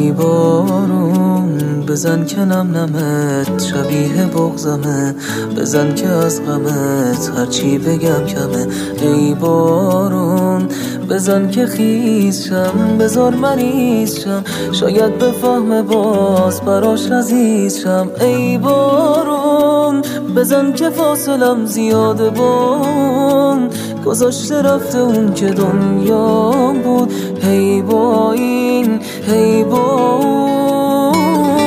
ای بارون بزن که نم نمت شبیه بغضمه، بزن که از غمت هرچی بگم کمه. ای بارون بزن که خیز شم، بذار مریض شم، شاید بفهمه باز براش عزیز شم. ای بارون بزن که فاصلم زیاده بون، گذاشته رفته اون که دنیا بود. هی با این هی با اون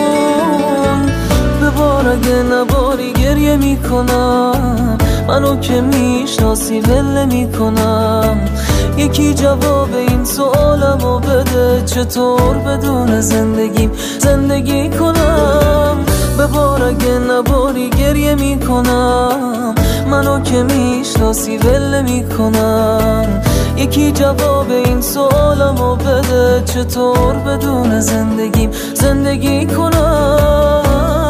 ببار اگه نباری گریه میکنم، منو که میشناسی ول میکنم. یکی جواب این سوالمو بده، چطور بدون زندگیم زندگی کنم؟ ببار اگه نباری گریه میکنم، منو که میشناسی ول میکنم. یکی جواب این سوالمو بده، چطور بدون زندگیم زندگی کنم؟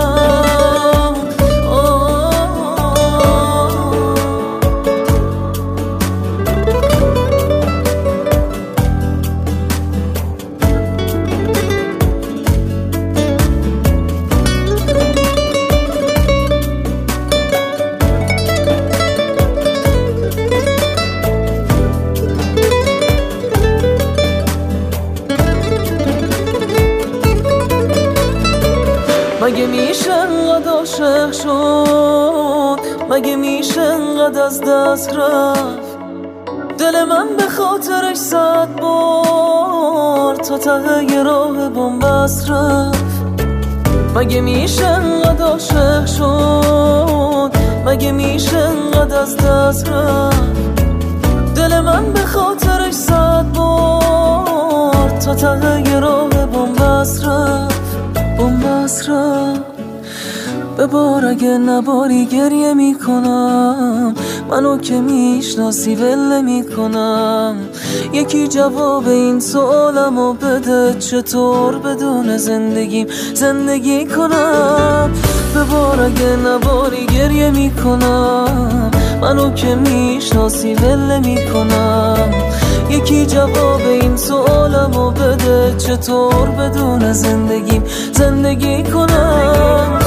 مگه میشه انقدر عاشق شد؟ مگه میشه انقدر از دست رفت؟ دل من به خاطرش 100 بار تا ته راه بنبست رفت. مگه میشه انقدر عاشق شد؟ مگه میشه انقدر از دست رفت؟ دل من به خاطرش 100 بار تا ته راه بنبست رفت. ببار اگه نباری گریه میکنم، منو که میشناسی ول میکنم. یکی جواب این سوالمو بده، چطور بدون زندگیم زندگی کنم؟ ببار اگه نباری گریه میکنم، منو که میشناسی ول میکنم. یکی جواب این سوالمو بده، چطور بدون زندگیم زندگی کنم؟